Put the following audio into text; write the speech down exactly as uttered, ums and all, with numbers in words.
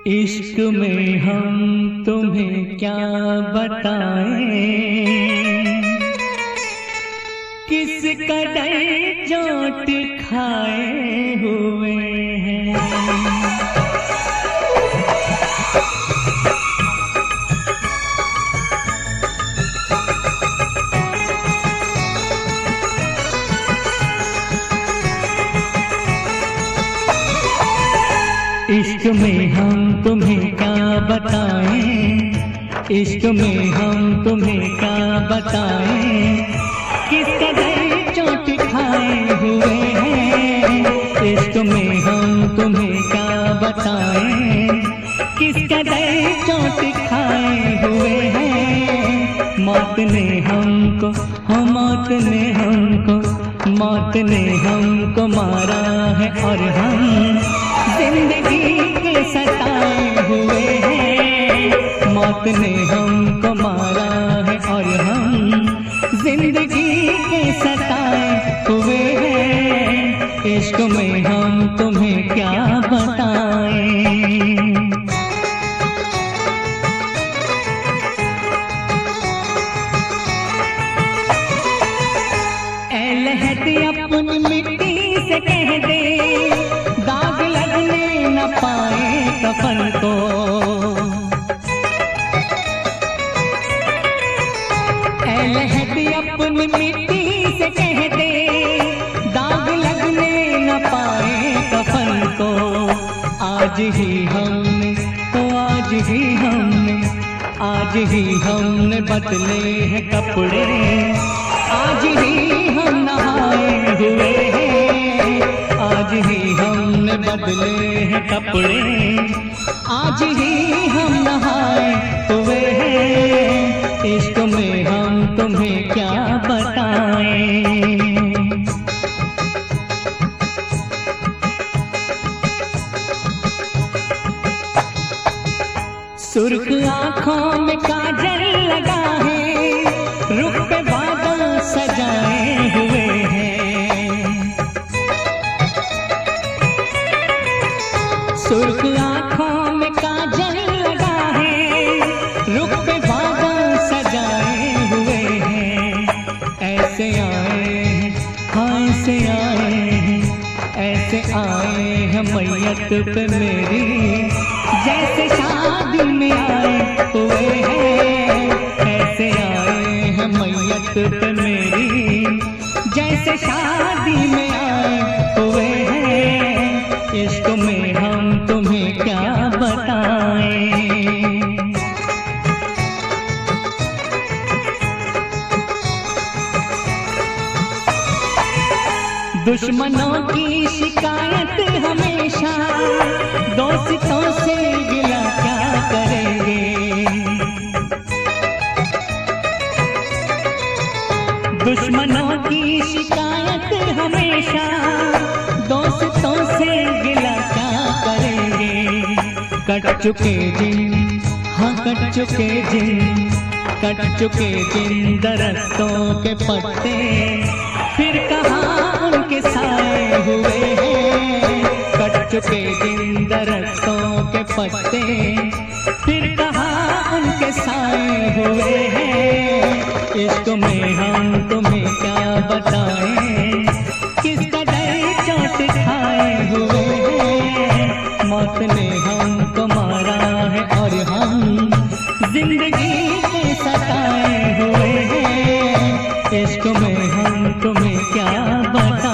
इश्क में हम तुम्हें क्या बताएं, किस कदर चोट खाए हुए हैं। इश्क में हम तुम्हें क्या बताएं, इश्क में हम तुम्हें क्या बताएं, किस कदर चोट खाए हुए हैं। इश्क में हम तुम्हें क्या बताएं, किस कदर चोट खाए हुए हैं। मौत ने हमको, हम मौत ने हमको, मौत ने हमको मारा है और हम जिंदगी के सताए हुए हैं। मौत ने हमको मारा है और हम जिंदगी के सताए हुए हैं। इश्क में हम तुम्हें क्या बताएं। ऐ लहद अपनी मिट्टी से कह दे, दाग लगने न पाए कफन को। ऐ लहद अपनी मिट्टी से कह दे, दाग लगने न पाए कफन को। आज ही हमने, तो आज ही हमने, आज ही हमने बदले हैं कपड़े, आज ही हम नहाए हुए हैं। आज ही हमने बदले हैं कपड़े, आज ही हम नहाए हुए हैं। इश्क में हम तुम्हें क्या बताएं। सुर्ख आँखों में काजल लगा है, रुख पे बादल सजाए हुए हैं। सुर्ख आँखों में काजल लगा है, रुख पे बादल सजाए हुए हैं। ऐसे आए हैं, हाँ ऐसे आए हैं, ऐसे आए हैं मैयत पे मेरी, जैसे शादी में आए हुए हैं। ऐसे आए हैं मैयत पे मेरी, जैसे शादी में आए हुए हैं। इश्क में हम तुम्हें क्या बताएं। दुश्मनों की शिकायत हमेशा, दोस्तों से गिला क्या करेंगे। दुश्मनों की शिकायत हमेशा, दोस्तों से गिला क्या करेंगे। कट चुके जिन, हाँ कट चुके जिन, कट चुके जिन दरख्तों के पत्ते, फिर कहाँ उनके साए हुए हैं। कट चुके जिन दरख्तों के पत्ते, फिर कहाँ उनके साए हुए हैं। इश्क में हम तुम्हें क्या बताएं, किस कदर चोट खाए हुए हैं। मौत ने हमको मारा है और हम जिंदगी के सताए हुए हैं। इश्क में हम तुम्हें क्या बताएं।